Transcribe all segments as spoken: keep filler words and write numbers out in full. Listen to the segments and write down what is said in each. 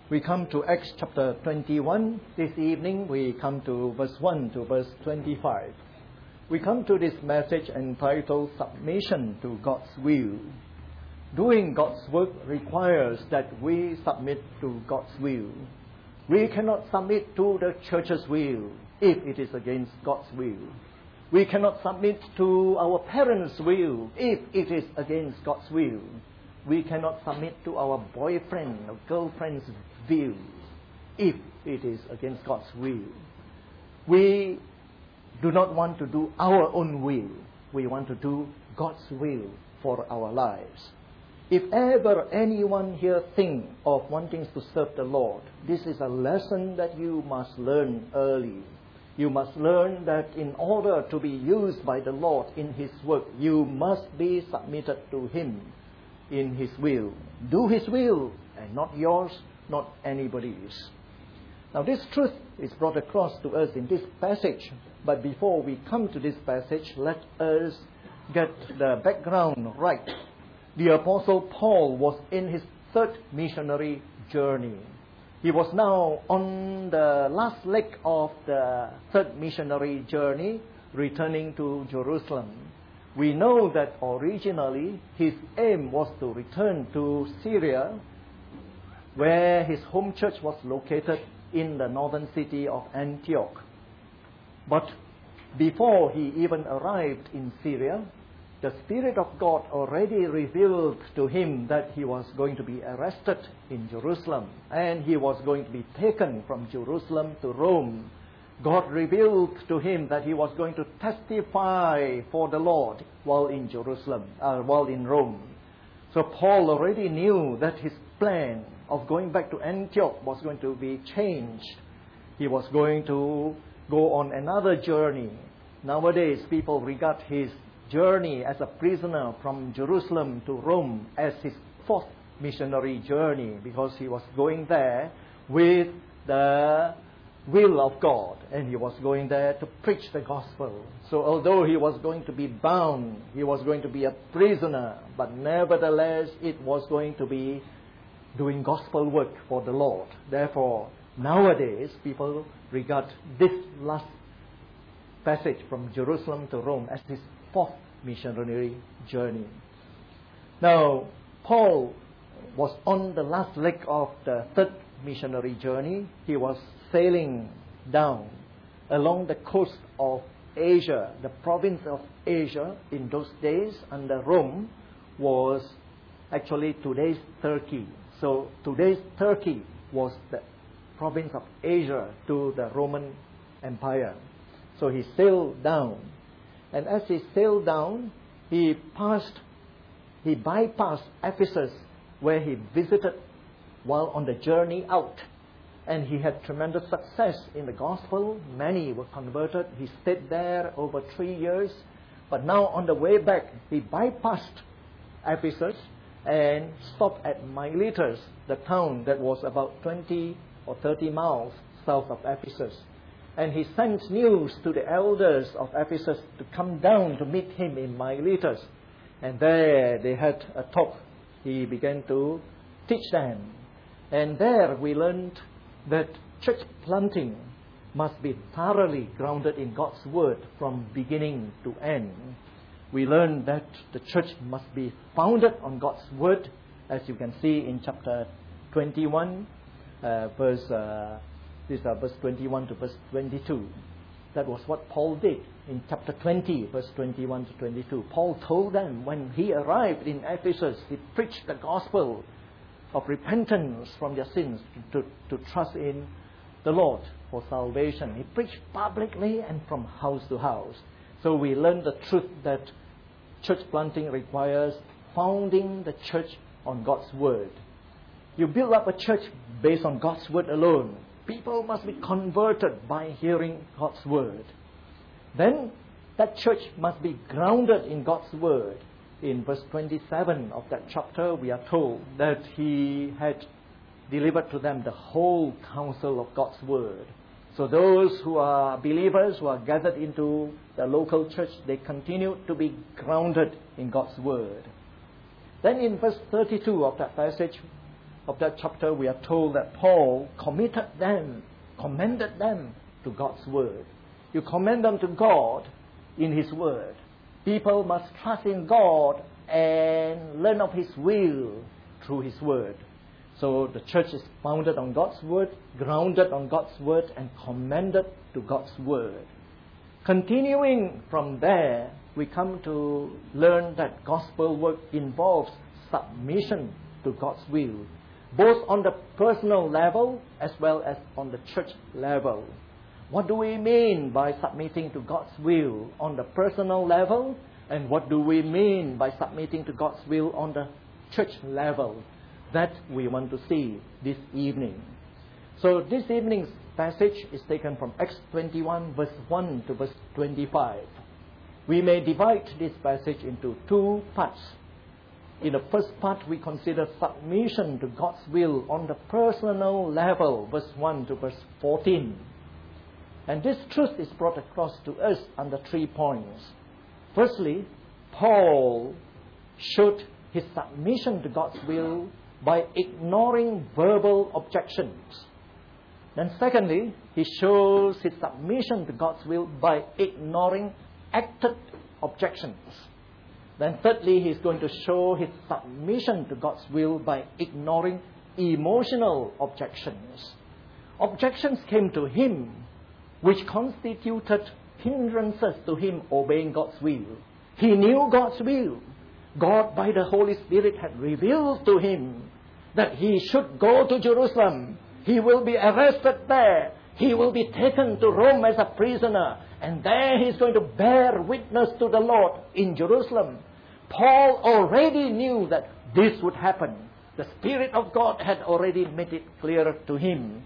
We come to Acts chapter twenty-one. This evening we come to verse one to verse twenty-five. We come to this message entitled Submission to God's Will. Doing God's work requires that we submit to God's will. We cannot submit to the church's will if it is against God's will. We cannot submit to our parents' will if it is against God's will. We cannot submit to our boyfriend or girlfriend's will if it is against God's will. We do not want to do our own will. We want to do God's will for our lives. If ever anyone here think of wanting to serve the Lord, this is a lesson that you must learn early. You must learn that in order to be used by the Lord in His work, you must be submitted to Him in His will. Do His will, and not yours, not anybody's. Now this truth is brought across to us in this passage. But before we come to this passage, let us get the background right. The Apostle Paul was in his third missionary journey. He was now on the last leg of the third missionary journey, returning to Jerusalem. We know that originally his aim was to return to Syria, where his home church was located in the northern city of Antioch. But before he even arrived in Syria, the Spirit of God already revealed to him that he was going to be arrested in Jerusalem and he was going to be taken from Jerusalem to Rome. God revealed to him that he was going to testify for the Lord while in Jerusalem, uh, while in Rome. So Paul already knew that his plan of going back to Antioch was going to be changed. He was going to go on another journey. Nowadays, people regard his journey as a prisoner from Jerusalem to Rome as his fourth missionary journey, because he was going there with the will of God and he was going there to preach the gospel. So although he was going to be bound, he was going to be a prisoner, but nevertheless it was going to be doing gospel work for the Lord. Therefore, nowadays people regard this last passage from Jerusalem to Rome as his fourth missionary journey. Now, Paul was on the last leg of the third missionary journey. He was sailing down along the coast of Asia. The province of Asia in those days under Rome was actually today's Turkey. So today's Turkey was the province of Asia to the Roman Empire. So he sailed down. And as he sailed down, he passed, he bypassed Ephesus, where he visited while on the journey out. And he had tremendous success in the gospel. Many were converted. He stayed there over three years. But now on the way back, he bypassed Ephesus and stopped at Miletus, the town that was about twenty or thirty miles south of Ephesus. And he sent news to the elders of Ephesus to come down to meet him in Miletus. And there they had a talk. He began to teach them. And there we learned that church planting must be thoroughly grounded in God's word from beginning to end. We learned that the church must be founded on God's word, as you can see in chapter twenty-one, uh, verse uh, These are verse twenty-one to verse twenty-two. That was what Paul did in chapter twenty, verse twenty-one to twenty-two. Paul told them when he arrived in Ephesus, he preached the gospel of repentance from their sins to, to, to trust in the Lord for salvation. He preached publicly and from house to house. So we learned the truth that church planting requires founding the church on God's word. You build up a church based on God's word alone. People must be converted by hearing God's word. Then that church must be grounded in God's word. In verse twenty-seven of that chapter, we are told that he had delivered to them the whole counsel of God's word. So those who are believers, who are gathered into the local church, they continue to be grounded in God's word. Then in verse thirty-two of that passage, of that chapter, we are told that Paul committed them, commended them to God's word. You commend them to God in His word. People must trust in God and learn of His will through His word. So the church is founded on God's word, grounded on God's word, and commended to God's word. Continuing from there, we come to learn that gospel work involves submission to God's will, both on the personal level as well as on the church level. What do we mean by submitting to God's will on the personal level? And what do we mean by submitting to God's will on the church level? That we want to see this evening. So this evening's passage is taken from Acts twenty-one, verse one to verse twenty-five. We may divide this passage into two parts. In the first part, we consider submission to God's will on the personal level, verse one to verse fourteen. And this truth is brought across to us under three points. Firstly, Paul showed his submission to God's will by ignoring verbal objections. Then secondly, he shows his submission to God's will by ignoring acted objections. Then thirdly, he's going to show his submission to God's will by ignoring emotional objections. Objections came to him which constituted hindrances to him obeying God's will. He knew God's will. God, by the Holy Spirit, had revealed to him that he should go to Jerusalem. He will be arrested there. He will be taken to Rome as a prisoner. And there he's going to bear witness to the Lord in Jerusalem. Paul already knew that this would happen. The Spirit of God had already made it clear to him.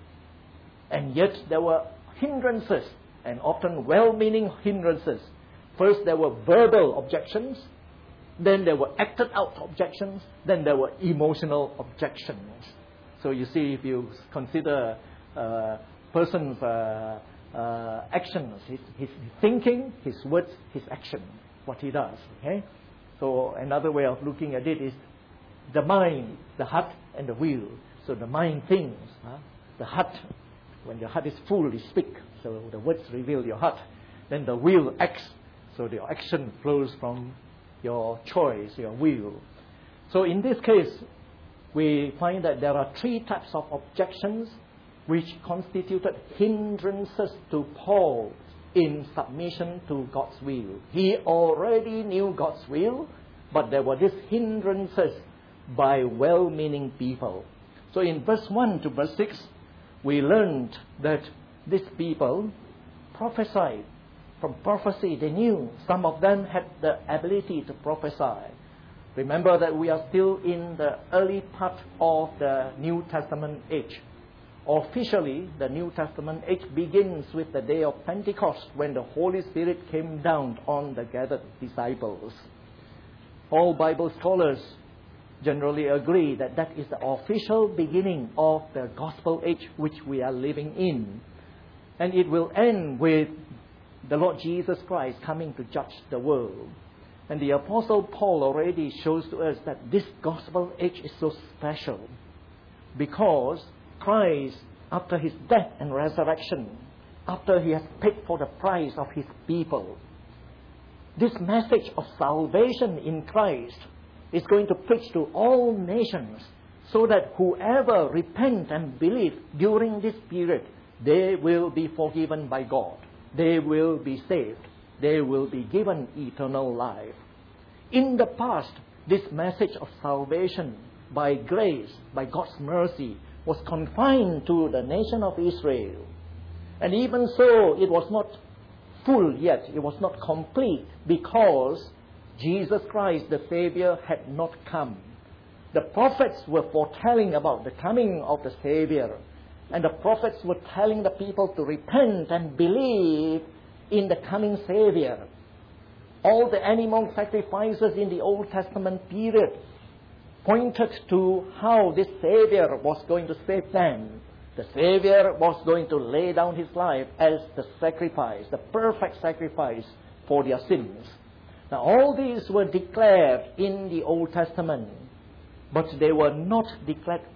And yet there were hindrances, and often well-meaning hindrances. First there were verbal objections. Then there were acted out objections. Then there were emotional objections. So you see, if you consider a person's uh, uh, actions, his, his thinking, his words, his action, what he does. Okay? So another way of looking at it is the mind, the heart, and the will. So the mind thinks. Huh? The heart, when the heart is full, you speak. So the words reveal your heart. Then the will acts. So the action flows from your choice, your will. So in this case, we find that there are three types of objections which constituted hindrances to Paul in submission to God's will. He already knew God's will, but there were these hindrances by well-meaning people. So in verse one to verse six, we learned that these people prophesied. From prophecy, they knew. Some of them had the ability to prophesy. Remember that we are still in the early part of the New Testament age. Officially, the New Testament age begins with the day of Pentecost, when the Holy Spirit came down on the gathered disciples. All Bible scholars generally agree that that is the official beginning of the gospel age which we are living in. And it will end with the Lord Jesus Christ coming to judge the world. And the Apostle Paul already shows to us that this gospel age is so special because Christ, after His death and resurrection, after He has paid for the price of His people, this message of salvation in Christ is going to preach to all nations, so that whoever repent and believe during this period, they will be forgiven by God. They will be saved. They will be given eternal life. In the past, this message of salvation by grace, by God's mercy, was confined to the nation of Israel. And even so, it was not full yet. It was not complete because Jesus Christ, the Savior, had not come. The prophets were foretelling about the coming of the Savior. And the prophets were telling the people to repent and believe in the coming Savior. All the animal sacrifices in the Old Testament period pointed to how this Savior was going to save them. The Savior was going to lay down His life as the sacrifice, the perfect sacrifice for their sins. Now all these were declared in the Old Testament, but they were not declared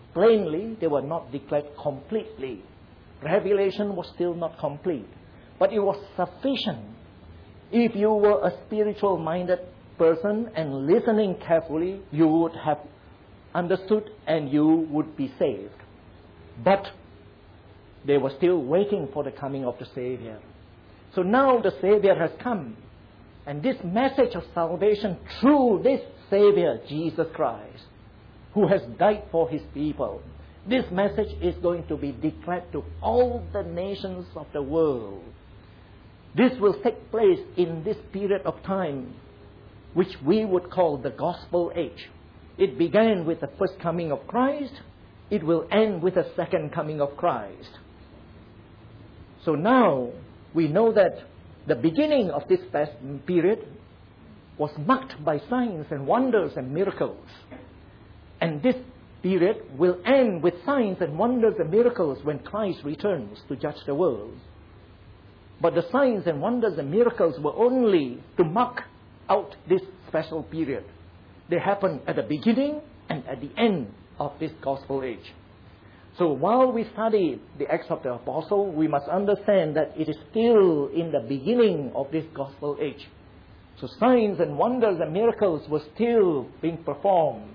plainly, they were not declared completely. Revelation was still not complete, but it was sufficient. If you were a spiritual-minded person and listening carefully, you would have understood and you would be saved. But they were still waiting for the coming of the Savior. So now the Savior has come. And this message of salvation through this Savior, Jesus Christ, who has died for His people, this message is going to be declared to all the nations of the world. This will take place in this period of time, which we would call the Gospel Age. It began with the first coming of Christ. It will end with the second coming of Christ. So now we know that the beginning of this past period was marked by signs and wonders and miracles. And this period will end with signs and wonders and miracles when Christ returns to judge the world. But the signs and wonders and miracles were only to mark out this special period. They happen at the beginning and at the end of this Gospel Age. So while we study the Acts of the Apostle, we must understand that it is still in the beginning of this Gospel Age. So signs and wonders and miracles were still being performed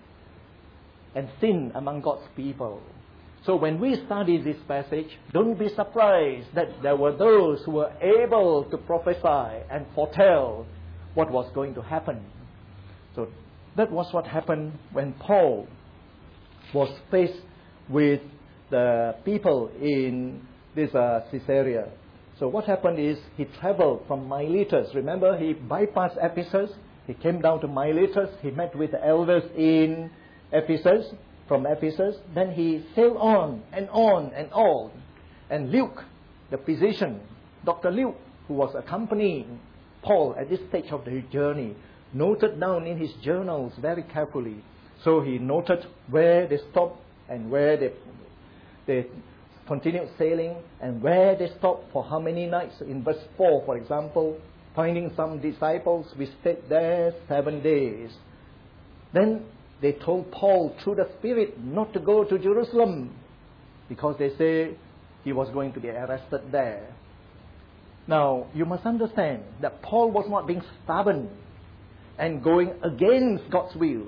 and seen among God's people. So when we study this passage, don't be surprised that there were those who were able to prophesy and foretell what was going to happen. So that was what happened when Paul was faced with the people in this uh, Caesarea. So what happened is he traveled from Miletus. Remember, he bypassed Ephesus. He came down to Miletus. He met with the elders in Ephesus, from Ephesus. Then he sailed on and on and on. And Luke, the physician, Doctor Luke, who was accompanying Paul at this stage of the journey, noted down in his journals very carefully. So he noted where they stopped and where they they continued sailing and where they stopped for how many nights. In verse four, for example, finding some disciples, we stayed there seven days. Then they told Paul through the Spirit not to go to Jerusalem because they say he was going to be arrested there. Now, you must understand that Paul was not being stubborn and going against God's will.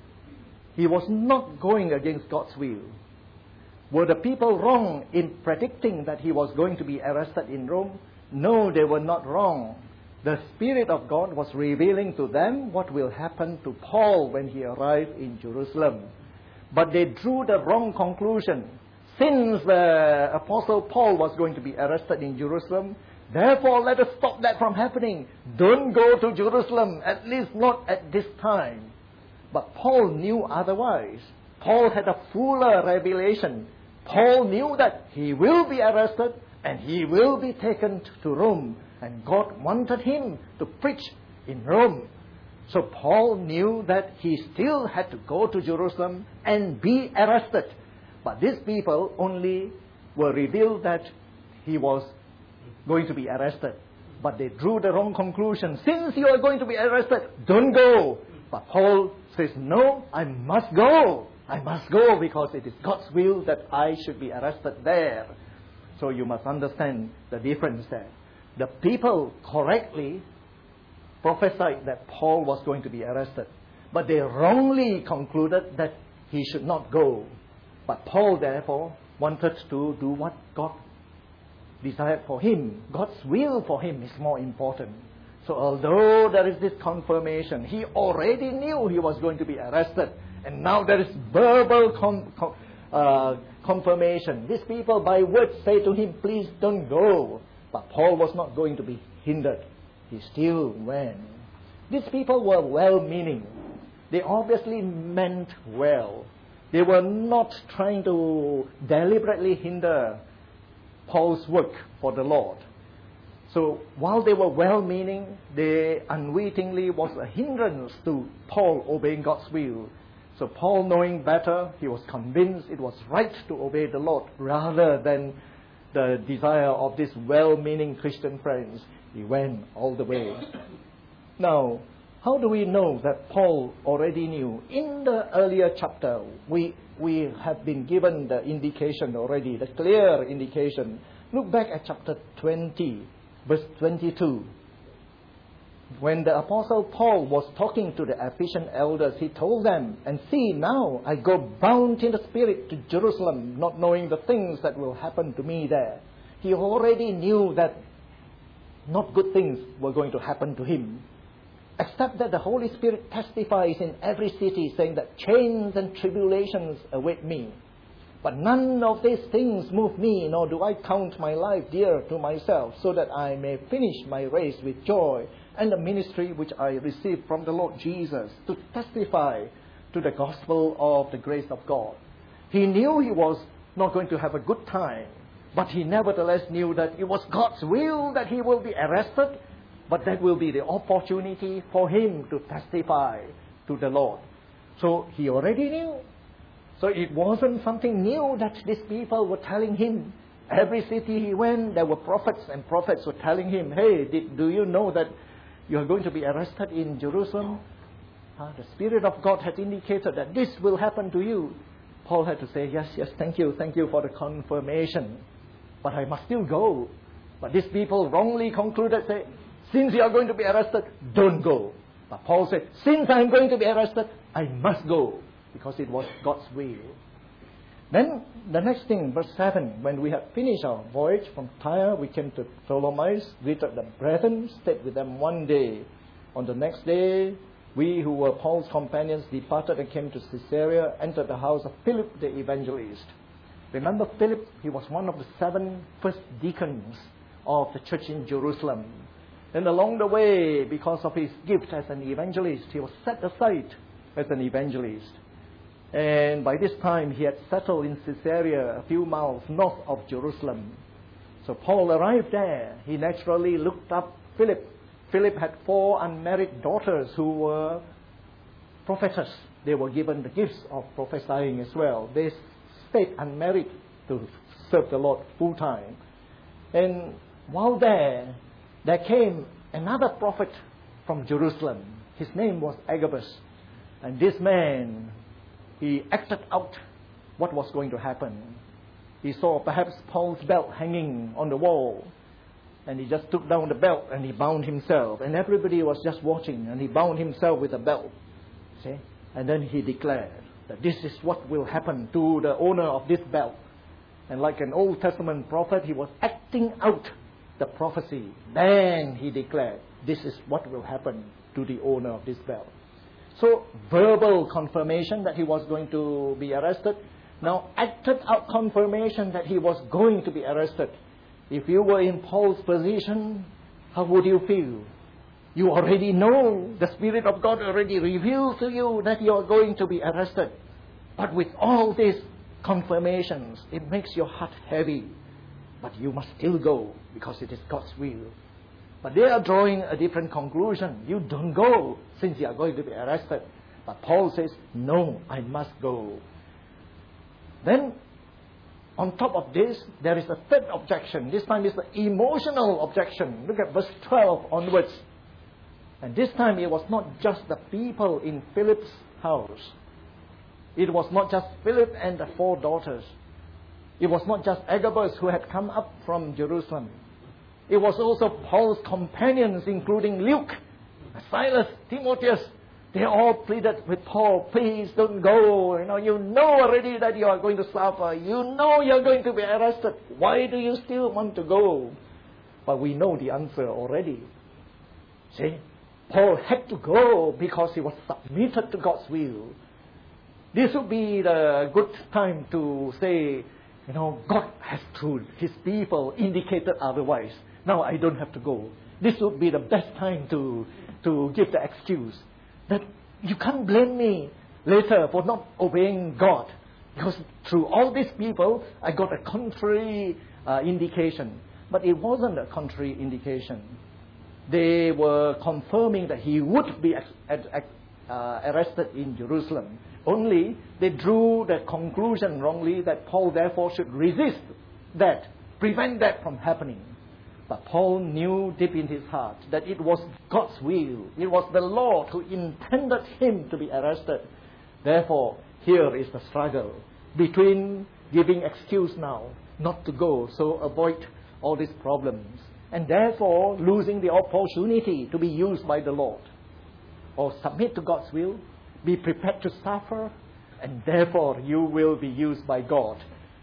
He was not going against God's will. Were the people wrong in predicting that he was going to be arrested in Rome? No, they were not wrong. The Spirit of God was revealing to them what will happen to Paul when he arrived in Jerusalem. But they drew the wrong conclusion. Since the Apostle Paul was going to be arrested in Jerusalem, therefore let us stop that from happening. Don't go to Jerusalem, at least not at this time. But Paul knew otherwise. Paul had a fuller revelation. Paul knew that he will be arrested and he will be taken to Rome. And God wanted him to preach in Rome. So Paul knew that he still had to go to Jerusalem and be arrested. But these people only were revealed that he was going to be arrested. But they drew the wrong conclusion. Since you are going to be arrested, don't go. But Paul says, no, I must go. I must go because it is God's will that I should be arrested there. So you must understand the difference there. The people correctly prophesied that Paul was going to be arrested. But they wrongly concluded that he should not go. But Paul, therefore, wanted to do what God desired for him. God's will for him is more important. So although there is this confirmation, he already knew he was going to be arrested. And now there is verbal com- com- uh, confirmation. These people by words say to him, please don't go. But Paul was not going to be hindered. He still went. These people were well-meaning. They obviously meant well. They were not trying to deliberately hinder Paul's work for the Lord. So while they were well-meaning, they unwittingly was a hindrance to Paul obeying God's will. So Paul, knowing better, he was convinced it was right to obey the Lord rather than the desire of these well-meaning Christian friends. He went all the way. Now, How do we know that Paul already knew? In the earlier chapter, we, we have been given the indication already, the clear indication. Look back at chapter twenty, verse twenty-two. When the Apostle Paul was talking to the Ephesian elders, he told them, and see, now I go bound in the Spirit to Jerusalem, not knowing the things that will happen to me there. He already knew that not good things were going to happen to him, except that the Holy Spirit testifies in every city, saying that chains and tribulations await me. But none of these things move me, nor do I count my life dear to myself, so that I may finish my race with joy, and the ministry which I received from the Lord Jesus, to testify to the gospel of the grace of God. He knew he was not going to have a good time, but he nevertheless knew that it was God's will that he will be arrested, but that will be the opportunity for him to testify to the Lord. So he already knew. So it wasn't something new that these people were telling him. Every city he went, there were prophets, and prophets were telling him, hey, did, do you know that you are going to be arrested in Jerusalem? Uh, the Spirit of God has indicated that this will happen to you. Paul had to say, yes, yes, thank you, thank you for the confirmation. But I must still go. But these people wrongly concluded, say, since you are going to be arrested, don't go. But Paul said, since I am going to be arrested, I must go, because it was God's will. Then the next thing, verse seven, when we had finished our voyage from Tyre, we came to Ptolemais, greeted the brethren, stayed with them one day. On the next day, we who were Paul's companions departed and came to Caesarea, entered the house of Philip the evangelist. Remember Philip, he was one of the seven first deacons of the church in Jerusalem. And along the way, because of his gift as an evangelist, he was set aside as an evangelist. And by this time, he had settled in Caesarea, a few miles north of Jerusalem. So Paul arrived there. He naturally looked up Philip. Philip had four unmarried daughters who were prophetess. They were given the gifts of prophesying as well. They stayed unmarried to serve the Lord full time. And while there, there came another prophet from Jerusalem. His name was Agabus. And this man, he acted out what was going to happen. He saw perhaps Paul's belt hanging on the wall, and he just took down the belt and he bound himself. And everybody was just watching, and he bound himself with a belt. See? And then he declared that this is what will happen to the owner of this belt. And like an Old Testament prophet, he was acting out the prophecy. Then he declared, this is what will happen to the owner of this belt. So, verbal confirmation that he was going to be arrested. Now, acted out confirmation that he was going to be arrested. If you were in Paul's position, how would you feel? You already know, the Spirit of God already revealed to you that you are going to be arrested. But with all these confirmations, it makes your heart heavy. But you must still go, because it is God's will. But they are drawing a different conclusion. You don't go, since you are going to be arrested. But Paul says, no, I must go. Then, on top of this, there is a third objection. This time is the emotional objection. Look at verse twelve onwards. And this time it was not just the people in Philip's house. It was not just Philip and the four daughters. It was not just Agabus who had come up from Jerusalem. It was also Paul's companions, including Luke, Silas, Timotheus. They all pleaded with Paul, please don't go. You know, you know already that you are going to suffer. You know you are going to be arrested. Why do you still want to go? But we know the answer already. See, Paul had to go because he was submitted to God's will. This would be the good time to say, you know, God has through His people indicated otherwise. Now I don't have to go. This would be the best time to, to give the excuse that you can't blame me later for not obeying God. Because through all these people, I got a contrary uh, indication. But it wasn't a contrary indication. They were confirming that he would be ex- ex- uh, arrested in Jerusalem. Only they drew the conclusion wrongly that Paul therefore should resist that, prevent that from happening. But Paul knew deep in his heart that it was God's will. It was the Lord who intended him to be arrested. Therefore, here is the struggle between giving excuse now, not to go, so avoid all these problems, and therefore losing the opportunity to be used by the Lord. Or submit to God's will, be prepared to suffer, and therefore you will be used by God.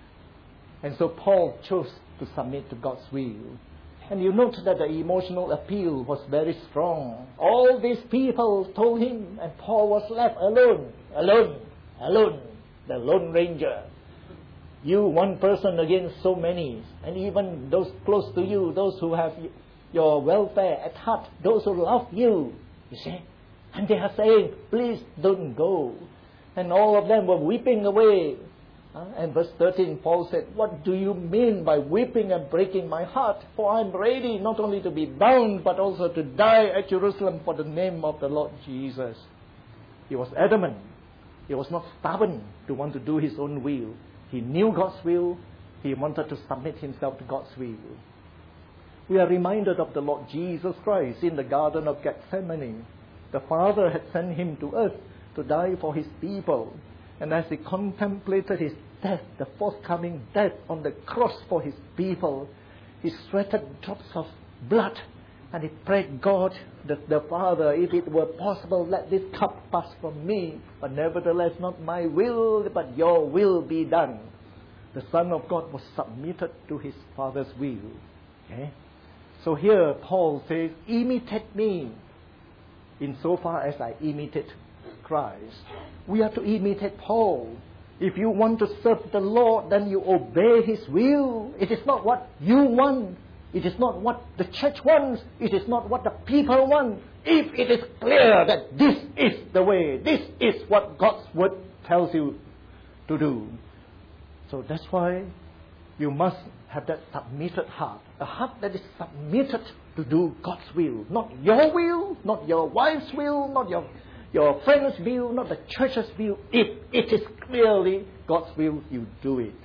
And so Paul chose to submit to God's will. And you note that the emotional appeal was very strong. All these people told him, and Paul was left alone, alone, alone, the Lone Ranger. You, one person against so many, and even those close to you, those who have your welfare at heart, those who love you, you see. And they are saying, please don't go. And all of them were weeping away. Uh, and verse thirteen, Paul said, what do you mean by weeping and breaking my heart? For I am ready not only to be bound, but also to die at Jerusalem for the name of the Lord Jesus. He was adamant. He was not stubborn to want to do his own will. He knew God's will. He wanted to submit himself to God's will. We are reminded of the Lord Jesus Christ in the Garden of Gethsemane. The Father had sent him to earth to die for his people. And as he contemplated his death, the forthcoming death on the cross for his people, he sweated drops of blood. And he prayed God, that the Father, if it were possible, let this cup pass from me. But nevertheless, not my will, but your will be done. The Son of God was submitted to his Father's will. Okay? So here Paul says, imitate me insofar as I imitate Christ. We are to imitate Paul. If you want to serve the Lord, then you obey his will. It is not what you want. It is not what the church wants. It is not what the people want. If it is clear that this is the way, this is what God's word tells you to do. So that's why you must have that submitted heart. A heart that is submitted to do God's will. Not your will, not your wife's will, not your, your friend's will, not the church's will. If it is clearly God's will, you do it.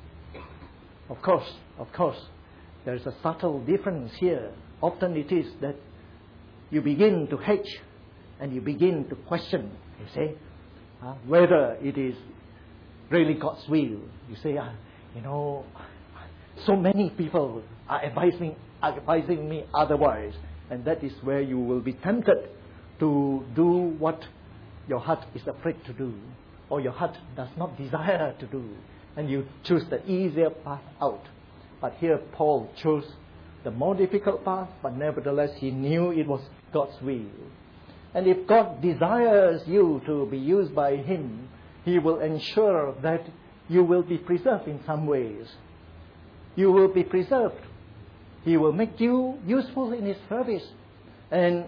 Of course, of course, there is a subtle difference here. Often it is that you begin to hedge and you begin to question, you say, uh, whether it is really God's will. You say, uh, you know, so many people are advising, advising me otherwise. And that is where you will be tempted to do what your heart is afraid to do, or your heart does not desire to do. And you choose the easier path out. But here Paul chose the more difficult path, but nevertheless he knew it was God's will. And if God desires you to be used by him, he will ensure that you will be preserved in some ways. You will be preserved. He will make you useful in his service. And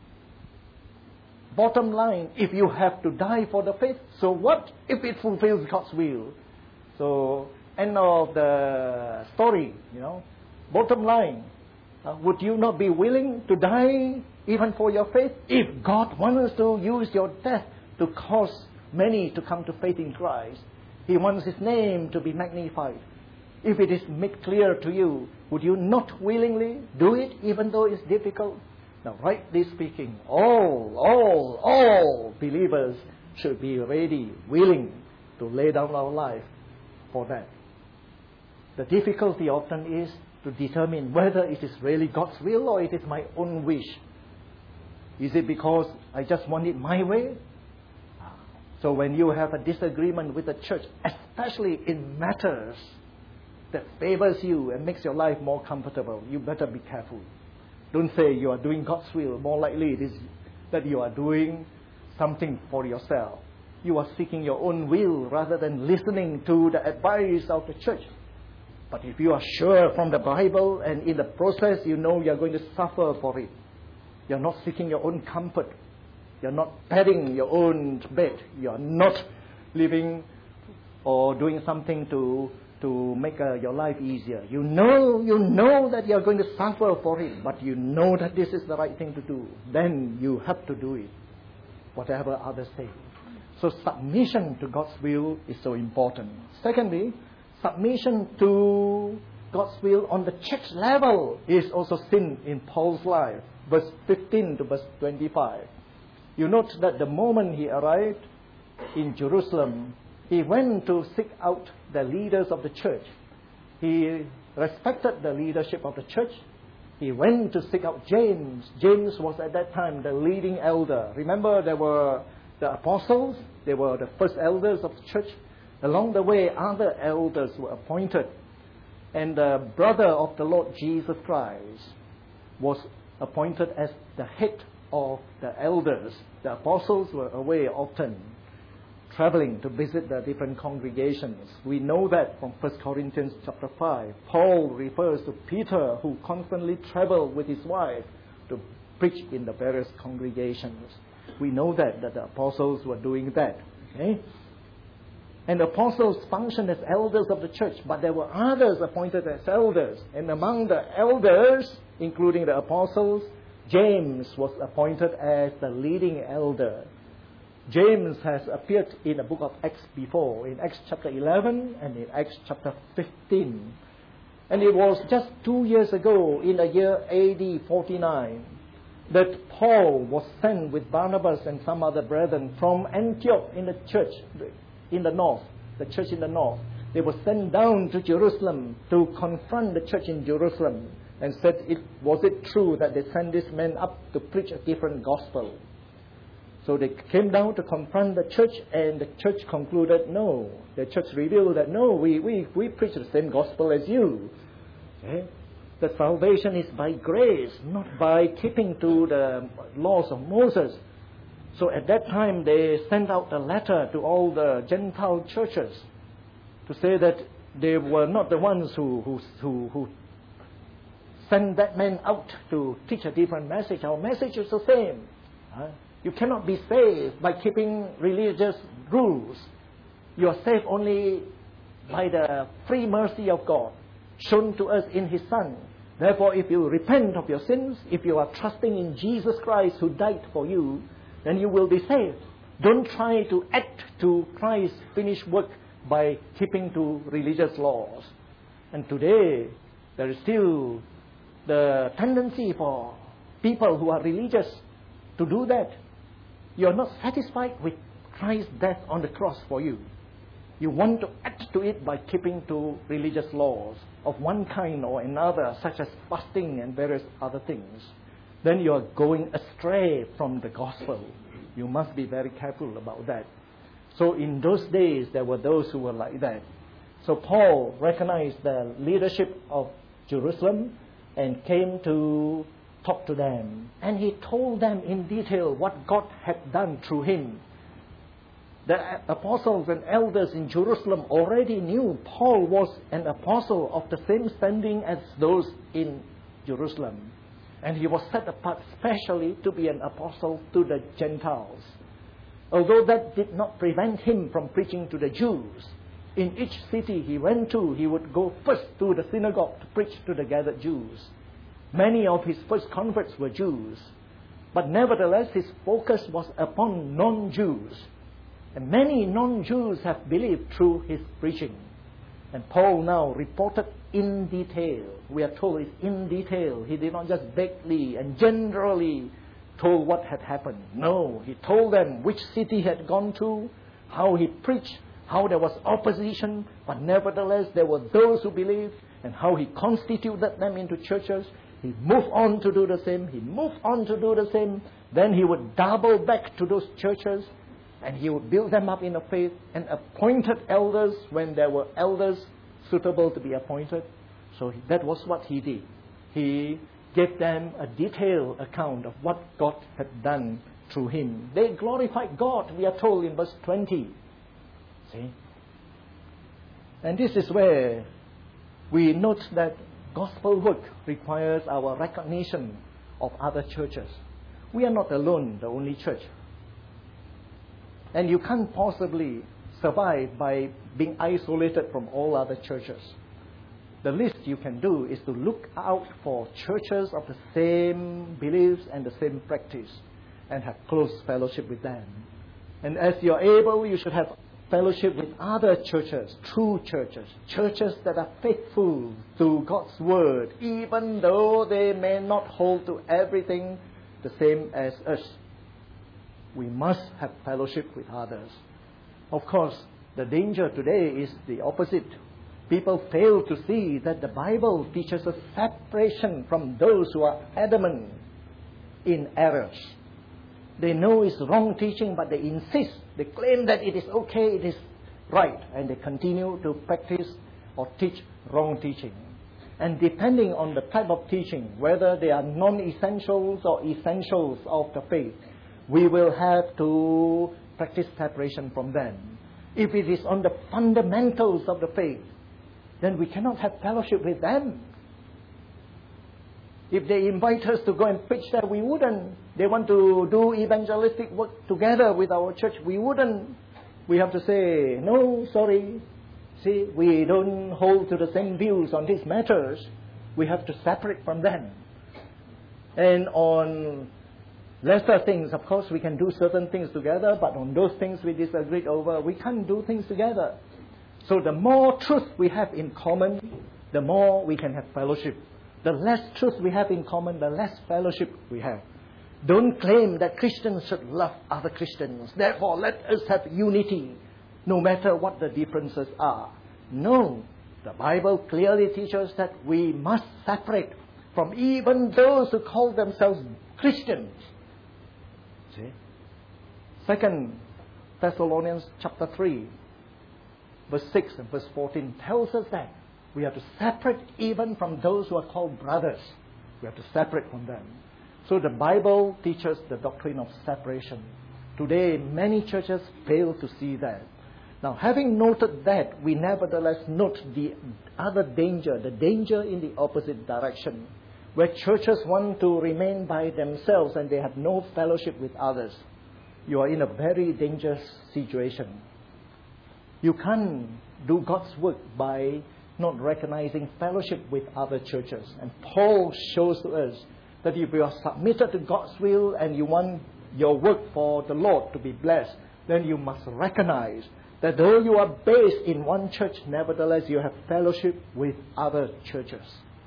bottom line, if you have to die for the faith, so what if it fulfills God's will? So, end of the story, you know. Bottom line, uh, would you not be willing to die even for your faith? If God wants to use your death to cause many to come to faith in Christ, he wants his name to be magnified. If it is made clear to you, would you not willingly do it even though it's difficult? Now, rightly speaking, all, all, all believers should be ready, willing to lay down our life for that. The difficulty often is to determine whether it is really God's will or it is my own wish. Is it because I just want it my way? So when you have a disagreement with the church, especially in matters that favors you and makes your life more comfortable, you better be careful. Don't say you are doing God's will. More likely it is that you are doing something for yourself. You are seeking your own will rather than listening to the advice of the church. But if you are sure from the Bible and in the process you know you are going to suffer for it, you are not seeking your own comfort. You are not padding your own bed. You are not living or doing something to to make uh, your life easier. You know, you know that you are going to suffer for it, but you know that this is the right thing to do. Then you have to do it, whatever others say. So submission to God's will is so important. Secondly, submission to God's will on the church level is also seen in Paul's life. Verse fifteen to verse twenty-five. You note that the moment he arrived in Jerusalem, he went to seek out the leaders of the church. He respected the leadership of the church. He went to seek out James. James was at that time the leading elder. Remember, there were the apostles. They were the first elders of the church. Along the way, other elders were appointed. And the brother of the Lord Jesus Christ was appointed as the head of the elders. The apostles were away often, traveling to visit the different congregations. We know that from First Corinthians chapter five. Paul refers to Peter, who constantly traveled with his wife to preach in the various congregations. We know that, that the apostles were doing that. Okay? And the apostles functioned as elders of the church, but there were others appointed as elders. And among the elders, including the apostles, James was appointed as the leading elder. James has appeared in the book of Acts before, in Acts chapter eleven and in Acts chapter fifteen. And it was just two years ago, in the year A D forty-nine, that Paul was sent with Barnabas and some other brethren from Antioch in the church in the north, the church in the north. They were sent down to Jerusalem to confront the church in Jerusalem and said, it, was it true that they sent this man up to preach a different gospel? So they came down to confront the church, and the church concluded, no. The church revealed that, no, we, we, we preach the same gospel as you. Okay? That salvation is by grace, not by keeping to the laws of Moses. So at that time, they sent out a letter to all the Gentile churches to say that they were not the ones who, who, who, who sent that man out to teach a different message. Our message is the same. Huh? You cannot be saved by keeping religious rules. You are saved only by the free mercy of God shown to us in His Son. Therefore, if you repent of your sins, if you are trusting in Jesus Christ who died for you, then you will be saved. Don't try to add to Christ's finished work by keeping to religious laws. And today, there is still the tendency for people who are religious to do that. You are not satisfied with Christ's death on the cross for you. You want to add to it by keeping to religious laws of one kind or another, such as fasting and various other things. Then you are going astray from the gospel. You must be very careful about that. So in those days, there were those who were like that. So Paul recognized the leadership of Jerusalem and came to talk to them. And he told them in detail what God had done through him. The apostles and elders in Jerusalem already knew Paul was an apostle of the same standing as those in Jerusalem. And he was set apart specially to be an apostle to the Gentiles. Although that did not prevent him from preaching to the Jews. In each city he went to, he would go first to the synagogue to preach to the gathered Jews. Many of his first converts were Jews. But nevertheless, his focus was upon non-Jews. And many non-Jews have believed through his preaching. And Paul now reported in detail. We are told it's in detail. He did not just vaguely and generally told what had happened. No, he told them which city he had gone to, how he preached, how there was opposition, but nevertheless there were those who believed, and how he constituted them into churches. He moved on to do the same. He moved on to do the same. Then he would double back to those churches, and he would build them up in the faith and appointed elders when there were elders suitable to be appointed. So that was what he did. He gave them a detailed account of what God had done through him. They glorified God, we are told in verse twenty. See? And this is where we note that gospel work requires our recognition of other churches. We are not alone, the only church. And you can't possibly survive by being isolated from all other churches. The least you can do is to look out for churches of the same beliefs and the same practice and have close fellowship with them. And as you're able, you should have fellowship with other churches, true churches, churches that are faithful to God's word, even though they may not hold to everything the same as us. We must have fellowship with others. Of course, the danger today is the opposite. People fail to see that the Bible teaches a separation from those who are adamant in errors. They know it's wrong teaching, but they insist. They claim that it is okay, it is right, and they continue to practice or teach wrong teaching. And depending on the type of teaching, whether they are non-essentials or essentials of the faith, we will have to practice separation from them. If it is on the fundamentals of the faith, then we cannot have fellowship with them. If they invite us to go and preach there, we wouldn't. They want to do evangelistic work together with our church, we wouldn't. We have to say, no, sorry. See, we don't hold to the same views on these matters. We have to separate from them. And on lesser things, of course, we can do certain things together, but on those things we disagreed over, we can't do things together. So the more truth we have in common, the more we can have fellowship. The less truth we have in common, the less fellowship we have. Don't claim that Christians should love other Christians. Therefore, let us have unity, no matter what the differences are. No, the Bible clearly teaches that we must separate from even those who call themselves Christians. See? Second Thessalonians chapter three, verse six and verse fourteen tells us that we have to separate even from those who are called brothers. We have to separate from them. So the Bible teaches the doctrine of separation. Today, many churches fail to see that. Now, having noted that, we nevertheless note the other danger, the danger in the opposite direction, where churches want to remain by themselves and they have no fellowship with others. You are in a very dangerous situation. You can't do God's work by not recognizing fellowship with other churches. And Paul shows to us that if you are submitted to God's will and you want your work for the Lord to be blessed, then you must recognize that though you are based in one church, nevertheless you have fellowship with other churches.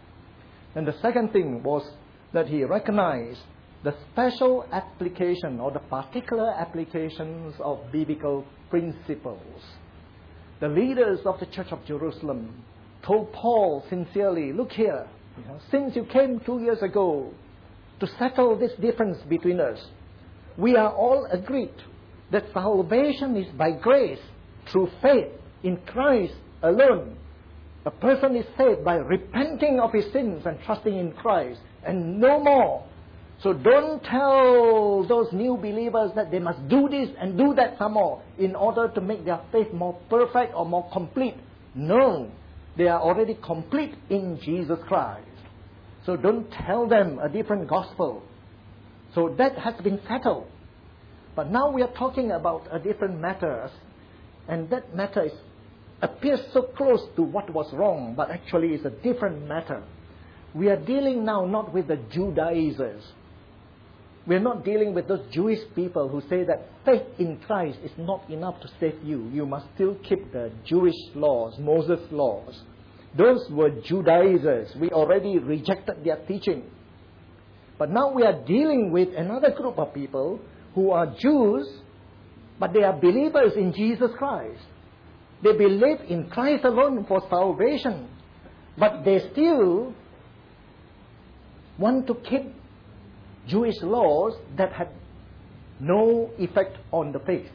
And the second thing was that he recognized the special application or the particular applications of biblical principles. The leaders of the Church of Jerusalem told Paul sincerely, look here, you know, since you came two years ago to settle this difference between us, we are all agreed that salvation is by grace through faith in Christ alone. A person is saved by repenting of his sins and trusting in Christ, and no more. So don't tell those new believers that they must do this and do that some more in order to make their faith more perfect or more complete. No, they are already complete in Jesus Christ. So don't tell them a different gospel. So that has been settled. But now we are talking about a different matter, and that matter is, appears so close to what was wrong, but actually is a different matter. We are dealing now not with the Judaizers. We are not dealing with those Jewish people who say that faith in Christ is not enough to save you. You must still keep the Jewish laws, Moses' laws. Those were Judaizers. We already rejected their teaching. But now we are dealing with another group of people who are Jews, but they are believers in Jesus Christ. They believe in Christ alone for salvation, but they still want to keep Jewish laws that had no effect on the faith.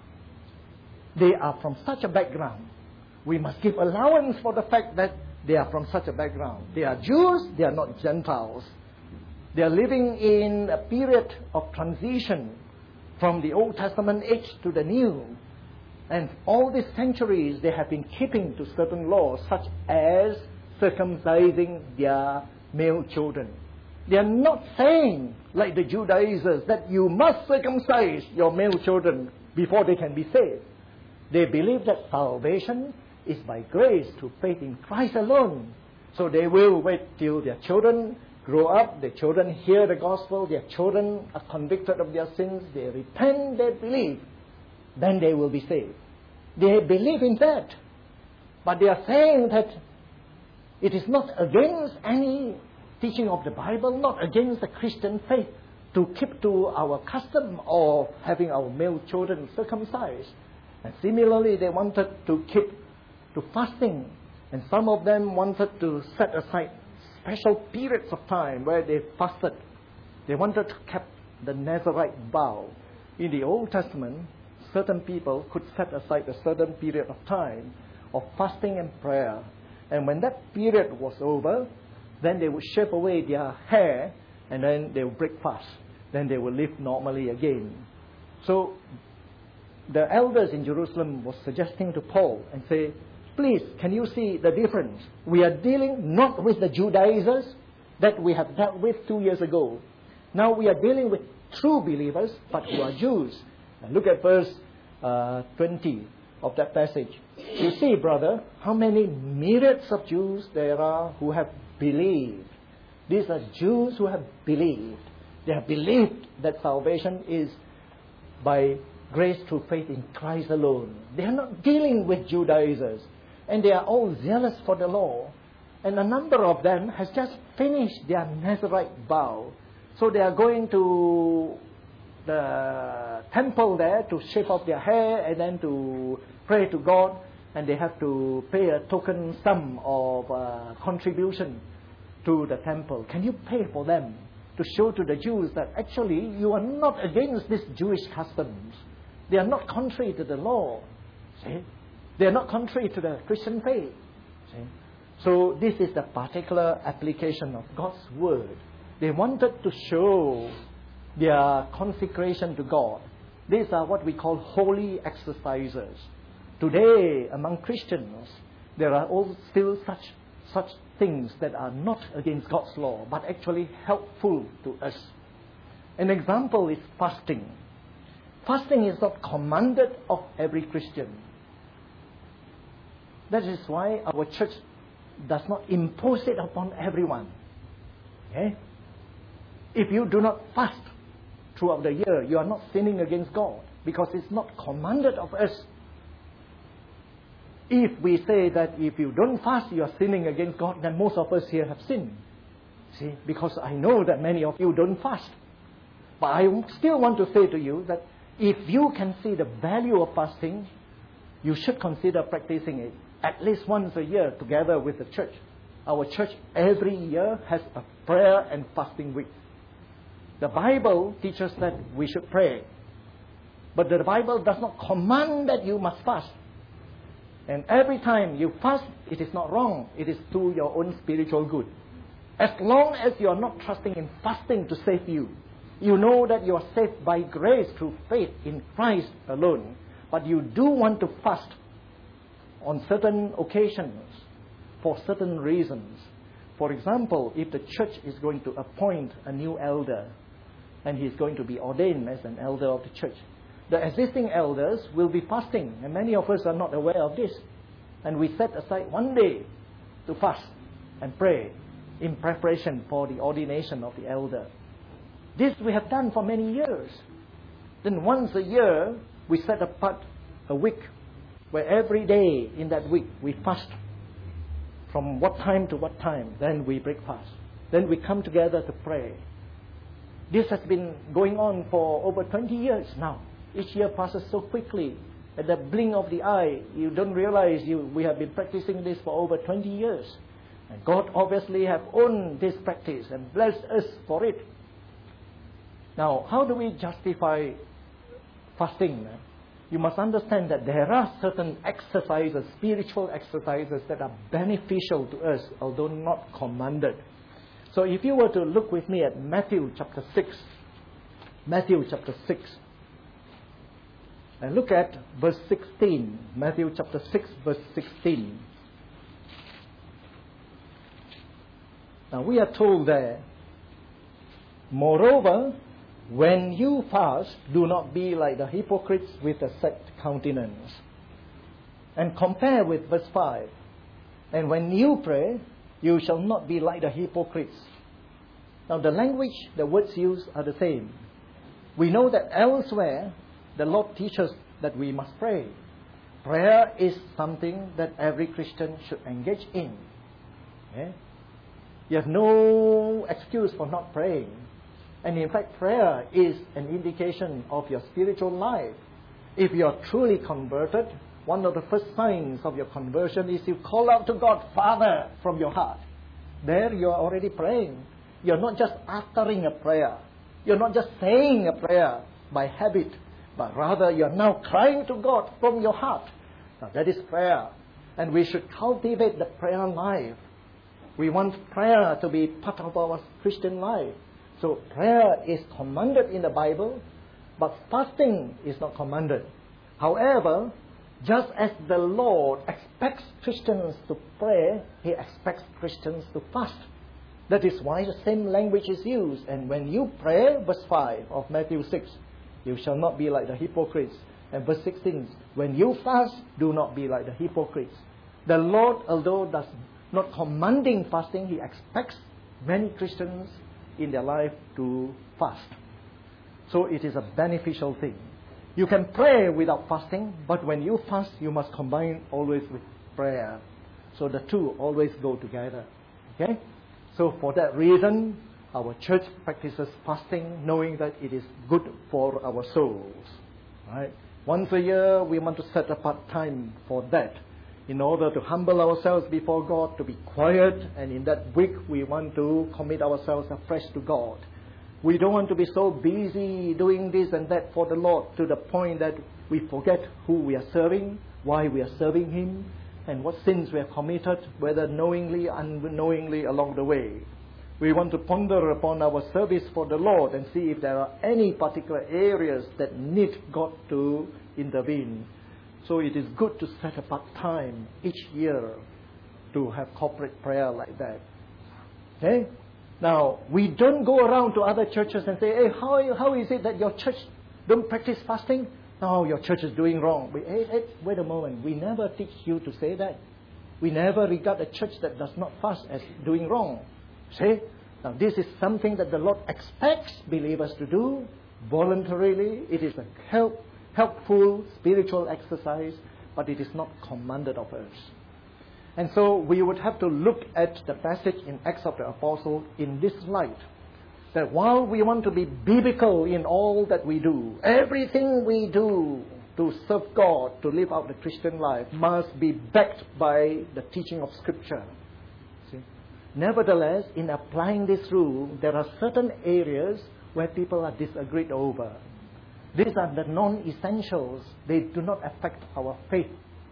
They are from such a background. We must give allowance for the fact that they are from such a background. They are Jews, they are not Gentiles. They are living in a period of transition from the Old Testament age to the New. And all these centuries they have been keeping to certain laws, such as circumcising their male children. They are not saying, like the Judaizers, that you must circumcise your male children before they can be saved. They believe that salvation is by grace through faith in Christ alone. So they will wait till their children grow up, their children hear the gospel, their children are convicted of their sins, they repent, they believe, then they will be saved. They believe in that. But they are saying that it is not against any teaching of the Bible, not against the Christian faith, to keep to our custom of having our male children circumcised. And similarly, they wanted to keep to fasting. And some of them wanted to set aside special periods of time where they fasted. They wanted to keep the Nazirite vow. In the Old Testament, certain people could set aside a certain period of time of fasting and prayer. And when that period was over, then they would shave away their hair and then they would break fast. Then they would live normally again. So the elders in Jerusalem was suggesting to Paul and say, please, can you see the difference? We are dealing not with the Judaizers that we have dealt with two years ago. Now we are dealing with true believers, but who are Jews. And look at verse uh, twenty of that passage. You see, brother, how many myriads of Jews there are who have believed. These are Jews who have believed. They have believed that salvation is by grace through faith in Christ alone. They are not dealing with Judaizers. And they are all zealous for the law. And a number of them has just finished their Nazirite vow. So they are going to the temple there to shave off their hair and then to pray to God. And they have to pay a token sum of uh, contribution to the temple. Can you pay for them to show to the Jews that actually you are not against these Jewish customs? They are not contrary to the law. See? They are not contrary to the Christian faith. See? So this is the particular application of God's word. They wanted to show their consecration to God. These are what we call holy exercises. Today, among Christians, there are all still such such things that are not against God's law, but actually helpful to us. An example is fasting. Fasting is not commanded of every Christian. That is why our church does not impose it upon everyone. Okay? If you do not fast throughout the year, you are not sinning against God, because it's not commanded of us. If we say that if you don't fast, you are sinning against God, then most of us here have sinned. See, because I know that many of you don't fast. But I still want to say to you that if you can see the value of fasting, you should consider practicing it at least once a year together with the church. Our church every year has a prayer and fasting week. The Bible teaches that we should pray. But the Bible does not command that you must fast. And every time you fast, it is not wrong. It is to your own spiritual good. As long as you are not trusting in fasting to save you, you know that you are saved by grace through faith in Christ alone. But you do want to fast on certain occasions for certain reasons. For example, if the church is going to appoint a new elder and he is going to be ordained as an elder of the church, the existing elders will be fasting, and many of us are not aware of this. And we set aside one day to fast and pray in preparation for the ordination of the elder. This we have done for many years. Then once a year, we set apart a week where every day in that week we fast. From what time to what time, then we break fast. Then we come together to pray. This has been going on for over twenty years now. Each year passes so quickly. At the blink of the eye, you don't realize you, we have been practicing this for over twenty years. And God obviously have owned this practice and blessed us for it. Now, how do we justify fasting? You must understand that there are certain exercises, spiritual exercises, that are beneficial to us, although not commanded. So if you were to look with me at Matthew chapter six, Matthew chapter six, and look at verse sixteen. Matthew chapter six, verse sixteen. Now we are told there, moreover, when you fast, do not be like the hypocrites with a set countenance. And compare with verse five. And when you pray, you shall not be like the hypocrites. Now the language, the words used are the same. We know that elsewhere, the Lord teaches that we must pray. prayer is something that every Christian should engage in. Okay? You have no excuse for not praying. And in fact, prayer is an indication of your spiritual life. If you are truly converted, one of the first signs of your conversion is you call out to God, Father, from your heart. There you are already praying. You're not just uttering a prayer. You're not just saying a prayer by habit, but rather you're now crying to God from your heart. Now that is prayer. And we should cultivate the prayer life. We want prayer to be part of our Christian life. So prayer is commanded in the Bible, but fasting is not commanded. However, just as the Lord expects Christians to pray, He expects Christians to fast. That is why the same language is used. And when you pray, verse five of Matthew six, you shall not be like the hypocrites. And verse sixteen, when you fast, do not be like the hypocrites. The Lord, although does not commanding fasting, He expects many Christians in their life to fast. So it is a beneficial thing. You can pray without fasting, but when you fast, you must combine always with prayer. So the two always go together. Okay? So for that reason, our church practices fasting, knowing that it is good for our souls. Right? Once a year, we want to set apart time for that, in order to humble ourselves before God, to be quiet, and in that week, we want to commit ourselves afresh to God. We don't want to be so busy doing this and that for the Lord to the point that we forget who we are serving, why we are serving Him, and what sins we have committed, whether knowingly or unknowingly along the way. We want to ponder upon our service for the Lord and see if there are any particular areas that need God to intervene. So it is good to set apart time each year to have corporate prayer like that. Okay? Now, we don't go around to other churches and say, hey, how, how is it that your church don't practice fasting? No, your church is doing wrong. We, hey, hey, wait a moment. We never teach you to say that. We never regard a church that does not fast as doing wrong. See? Now, this is something that the Lord expects believers to do voluntarily. It is a help, helpful spiritual exercise, but it is not commanded of us. And so we would have to look at the passage in Acts of the Apostles in this light. That while we want to be biblical in all that we do, everything we do to serve God, to live out the Christian life, must be backed by the teaching of Scripture. See? Nevertheless, in applying this rule, there are certain areas where people are disagreed over. These are the non-essentials. They do not affect our faith.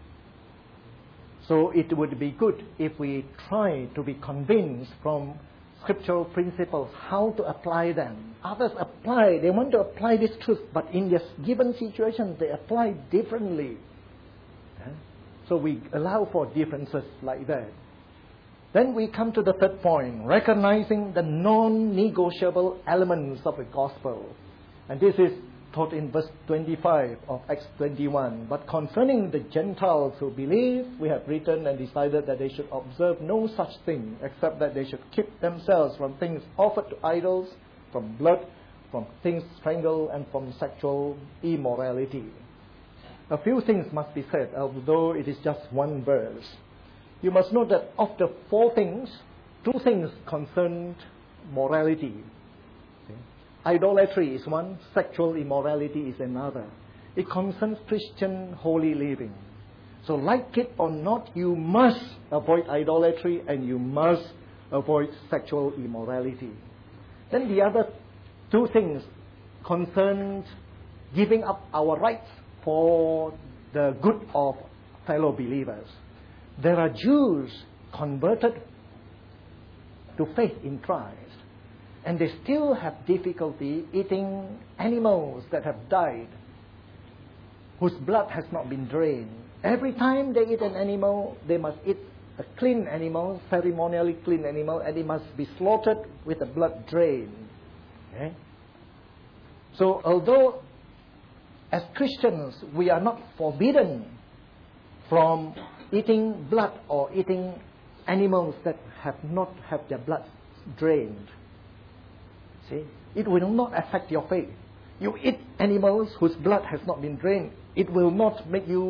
So it would be good if we try to be convinced from scriptural principles how to apply them. Others apply, they want to apply this truth, but in this given situation, they apply differently. So we allow for differences like that. Then we come to the third point, recognizing the non-negotiable elements of the gospel. And this is taught in verse twenty-five of Acts twenty-one. But concerning the Gentiles who believe, we have written and decided that they should observe no such thing, except that they should keep themselves from things offered to idols, from blood, from things strangled, and from sexual immorality. A few things must be said, although it is just one verse. You must note that of the four things, two things concerned morality. Idolatry is one, sexual immorality is another. It concerns Christian holy living. So like it or not, you must avoid idolatry and you must avoid sexual immorality. Then the other two things concern giving up our rights for the good of fellow believers. There are Jews converted to faith in Christ, and they still have difficulty eating animals that have died, whose blood has not been drained. Every time they eat an animal, they must eat a clean animal, ceremonially clean animal, and it must be slaughtered with the blood drained. Okay? So although as Christians we are not forbidden from eating blood or eating animals that have not had their blood drained, see, it will not affect your faith. You eat animals whose blood has not been drained, it will not make you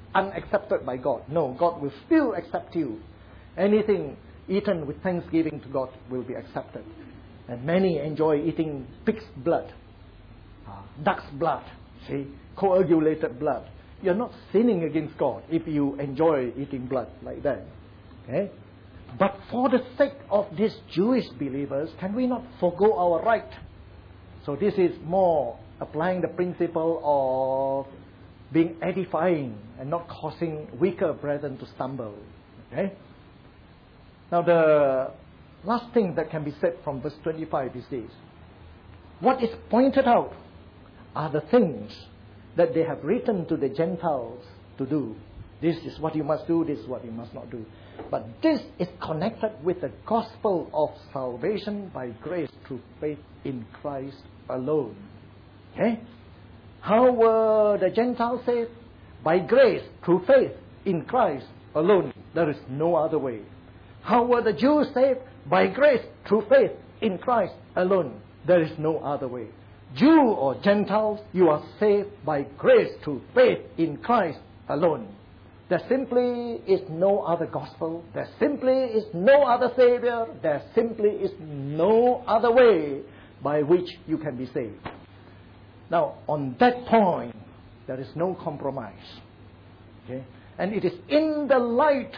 unaccepted by God. No, God will still accept you. Anything eaten with thanksgiving to God will be accepted. And many enjoy eating pig's blood, uh, duck's blood, see, coagulated blood. You're not sinning against God if you enjoy eating blood like that. Okay? But for the sake of these Jewish believers, can we not forgo our right? So this is more applying the principle of being edifying and not causing weaker brethren to stumble. Okay? Now the last thing that can be said from verse twenty-five is this. What is pointed out are the things that they have written to the Gentiles to do. This is what you must do, this is what you must not do. But this is connected with the gospel of salvation by grace through faith in Christ alone. Okay? How were the Gentiles saved? By grace through faith in Christ alone. There is no other way. How were the Jews saved? By grace through faith in Christ alone. There is no other way. Jew or Gentiles, you are saved by grace through faith in Christ alone. There simply is no other gospel. There simply is no other Savior. There simply is no other way by which you can be saved. Now, on that point, there is no compromise. Okay? And it is in the light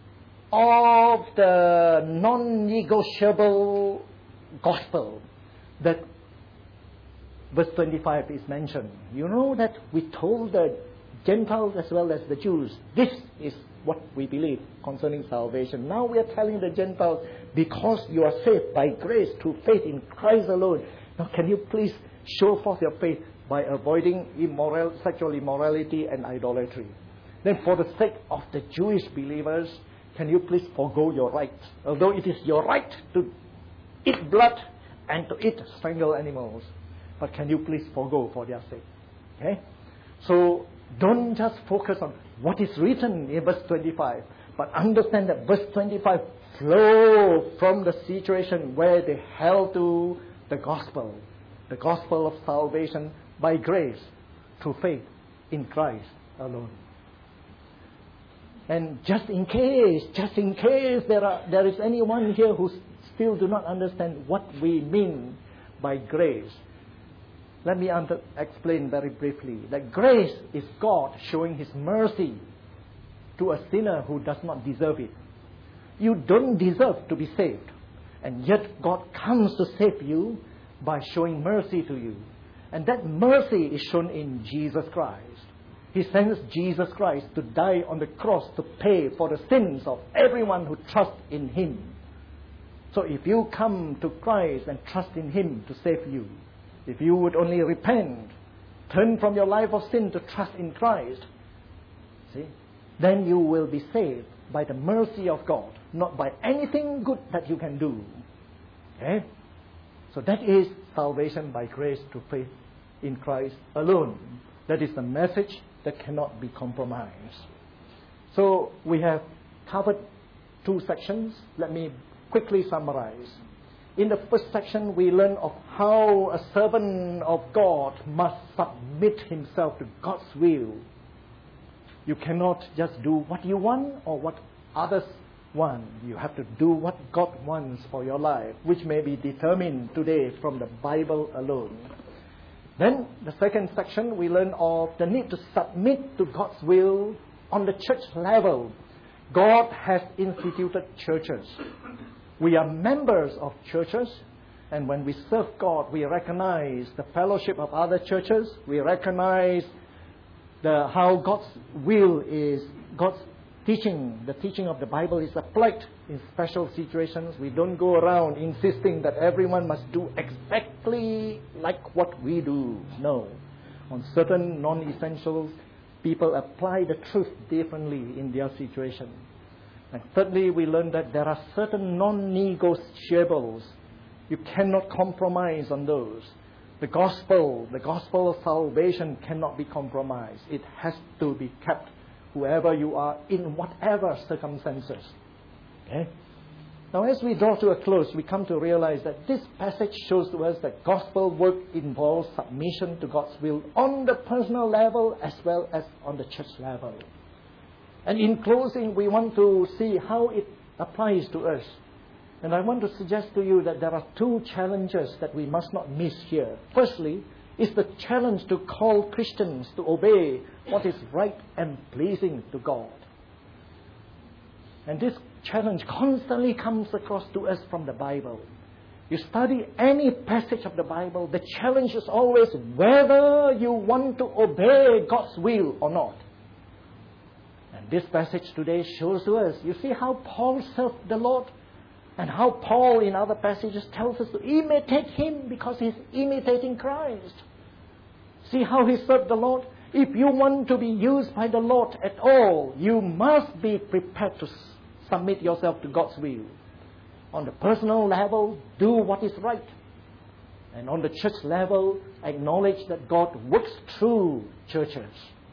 of the non-negotiable gospel that verse twenty-five is mentioned. You know that we told the Gentiles as well as the Jews, this is what we believe concerning salvation. Now we are telling the Gentiles, because you are saved by grace through faith in Christ alone. Now can you please show forth your faith by avoiding immoral, sexual immorality and idolatry? Then for the sake of the Jewish believers, can you please forego your rights? Although it is your right to eat blood and to eat strangled animals. But can you please forego for their sake? Okay? So don't just focus on what is written in verse twenty-five, but understand that verse twenty-five flows from the situation where they held to the gospel, the gospel of salvation by grace through faith in Christ alone. And just in case, just in case there are there is anyone here who still do not understand what we mean by grace, let me under, explain very briefly that grace is God showing His mercy to a sinner who does not deserve it. You don't deserve to be saved, and yet God comes to save you by showing mercy to you. And that mercy is shown in Jesus Christ. He sends Jesus Christ to die on the cross to pay for the sins of everyone who trusts in Him. So if you come to Christ and trust in Him to save you, if you would only repent, turn from your life of sin to trust in Christ, see, then you will be saved by the mercy of God, not by anything good that you can do. Okay? So that is salvation by grace through faith in Christ alone. That is the message that cannot be compromised. So we have covered two sections. Let me quickly summarize. In the first section, we learn of how a servant of God must submit himself to God's will. You cannot just do what you want or what others want. You have to do what God wants for your life, which may be determined today from the Bible alone. Then, the second section, we learn of the need to submit to God's will on the church level. God has instituted churches. We are members of churches, and when we serve God, we recognize the fellowship of other churches. We recognize the how God's will is, God's teaching, the teaching of the Bible is applied in special situations. We don't go around insisting that everyone must do exactly like what we do. No. On certain non-essentials, people apply the truth differently in their situation. And thirdly, we learn that there are certain non-negotiables. You cannot compromise on those. The gospel, the gospel of salvation cannot be compromised. It has to be kept, whoever you are, in whatever circumstances. Okay? Now, as we draw to a close, we come to realize that this passage shows to us that gospel work involves submission to God's will on the personal level as well as on the church level. And in closing, we want to see how it applies to us. And I want to suggest to you that there are two challenges that we must not miss here. Firstly, is the challenge to call Christians to obey what is right and pleasing to God. And this challenge constantly comes across to us from the Bible. You study any passage of the Bible, the challenge is always whether you want to obey God's will or not. And this passage today shows to us, you see how Paul served the Lord, and how Paul in other passages tells us to imitate him because he's imitating Christ. See how he served the Lord? If you want to be used by the Lord at all, you must be prepared to submit yourself to God's will. On the personal level, do what is right. And on the church level, acknowledge that God works through churches.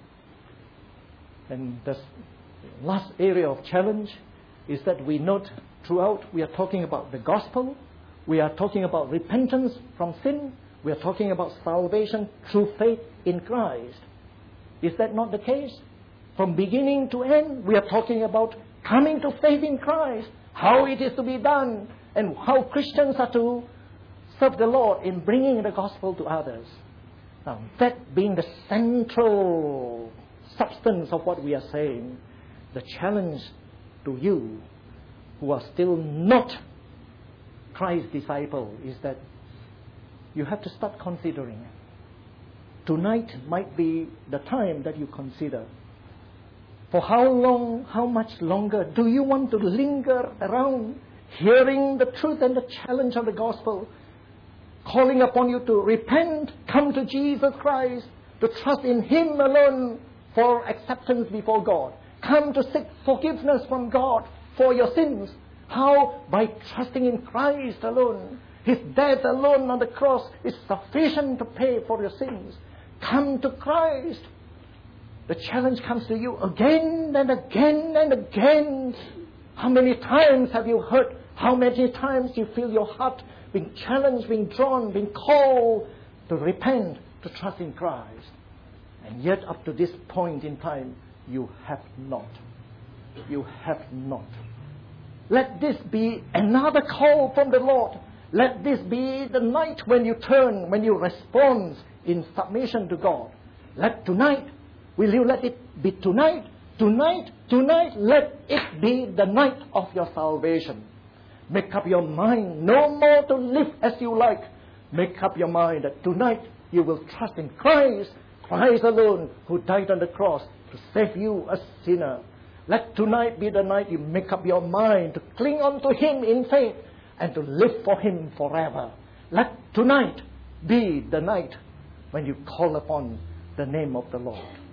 And the last area of challenge is that we note throughout, we are talking about the gospel, we are talking about repentance from sin, we are talking about salvation through faith in Christ. Is that not the case? From beginning to end, we are talking about coming to faith in Christ, how it is to be done, and how Christians are to serve the Lord in bringing the gospel to others. Now, that being the central substance of what we are saying, the challenge to you who are still not Christ's disciple is that you have to start considering. Tonight might be the time that you consider. For how long, how much longer do you want to linger around hearing the truth and the challenge of the gospel, calling upon you to repent, come to Jesus Christ, to trust in Him alone for acceptance before God, come to seek forgiveness from God for your sins? How? By trusting in Christ alone. His death alone on the cross is sufficient to pay for your sins. Come to Christ. The challenge comes to you again and again and again. How many times have you heard? How many times you feel your heart being challenged, being drawn, being called to repent, to trust in Christ? And yet up to this point in time, you have not. You have not. Let this be another call from the Lord. Let this be the night when you turn, when you respond in submission to God. Let tonight, will you let it be tonight? Tonight, tonight, let it be the night of your salvation. Make up your mind no more to live as you like. Make up your mind that tonight you will trust in Christ, Christ alone, who died on the cross to save you, a sinner. Let tonight be the night you make up your mind to cling on to Him in faith and to live for Him forever. Let tonight be the night when you call upon the name of the Lord.